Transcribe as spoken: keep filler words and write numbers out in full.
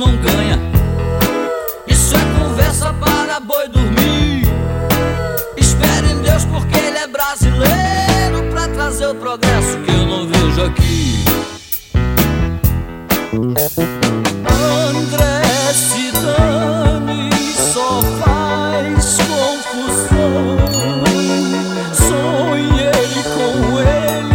não ganha. Isso é conversa para boi dormir. Espere em Deus porque ele é brasileiro pra trazer o progresso que eu não vejo aqui. André Cidade